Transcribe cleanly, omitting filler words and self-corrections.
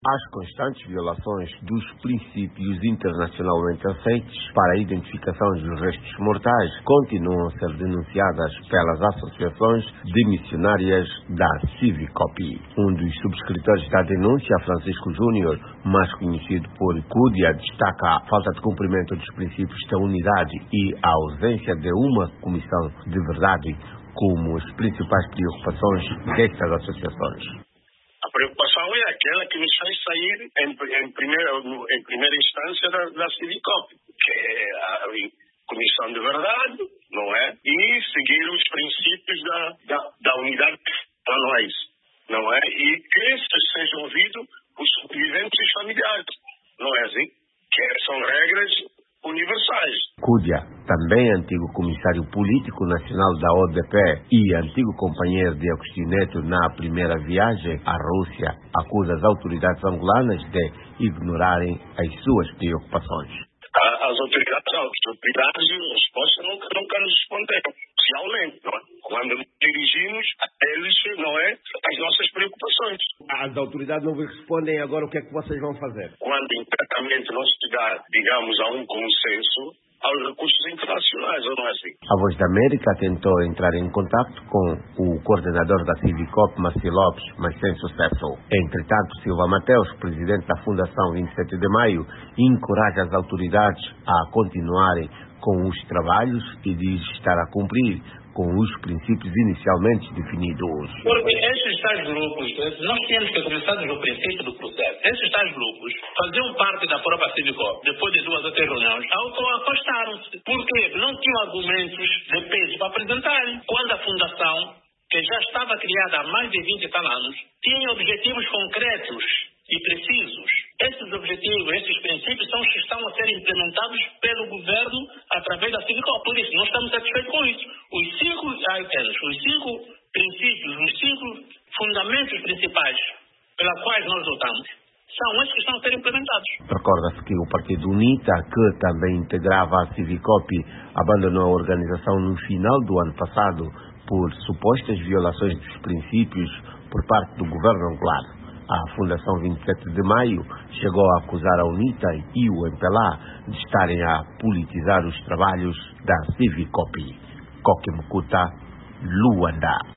As constantes violações dos princípios internacionalmente aceitos para a identificação dos restos mortais continuam a ser denunciadas pelas associações de missionárias da Civicop. Um dos subscritores da denúncia, Francisco Júnior, mais conhecido por Cúdia, destaca a falta de cumprimento dos princípios da unidade e a ausência de uma comissão de verdade como as principais preocupações destas associações. A preocupação é aquela que nos faz sair em primeira instância da Civicop, que é a comissão de verdade, não é? E seguir os princípios da unidade para nós, não é? E que sejam ouvidos os sobreviventes e os familiares, não é assim? Que são regras universais. Cúdia, também antigo comissário político nacional da ODP e antigo companheiro de Agostinho Neto na primeira viagem à Rússia, acusa as autoridades angolanas de ignorarem as suas preocupações. As autoridades de resposta nunca nos responderam, oficialmente, não é? Quando nos dirigimos a eles, não é? As nossas preocupações. As autoridades não respondem agora, o que é que vocês vão fazer? Quando internamente não se dá, digamos, a um consenso, aos recursos internacionais, ou não é assim? A Voz da América tentou entrar em contato com o coordenador da Civicop, Marcelo Lopes, mas sem sucesso. Entretanto, Silva Mateus, presidente da Fundação 27 de Maio, encoraja as autoridades a continuarem com os trabalhos e diz estar a cumprir com os princípios inicialmente definidos. Porque esses tais grupos, nós tínhamos que começar do princípio do processo. Esses tais grupos faziam parte da própria Civicop. Depois de 2 ou 3 reuniões, afastaram-se. Porque não tinham argumentos de peso para apresentarem. Quando a fundação, que já estava criada há mais de 20 e tal anos, tinha objetivos concretos e precisos. Esses objetivos, esses princípios são os que estão a ser implementados pelo governo através da Civicop. Por isso, nós estamos satisfeitos com isso. Os 5 items, os 5 princípios, os 5 fundamentos principais pelos quais nós lutamos, são esses que estão a ser implementados. Recorda-se que o Partido UNITA, que também integrava a Civicop, abandonou a organização no final do ano passado por supostas violações dos princípios por parte do governo angolar. A Fundação 27 de Maio chegou a acusar a UNITA e o MPLA de estarem a politizar os trabalhos da Civicop. Coque Mucuta, Luanda.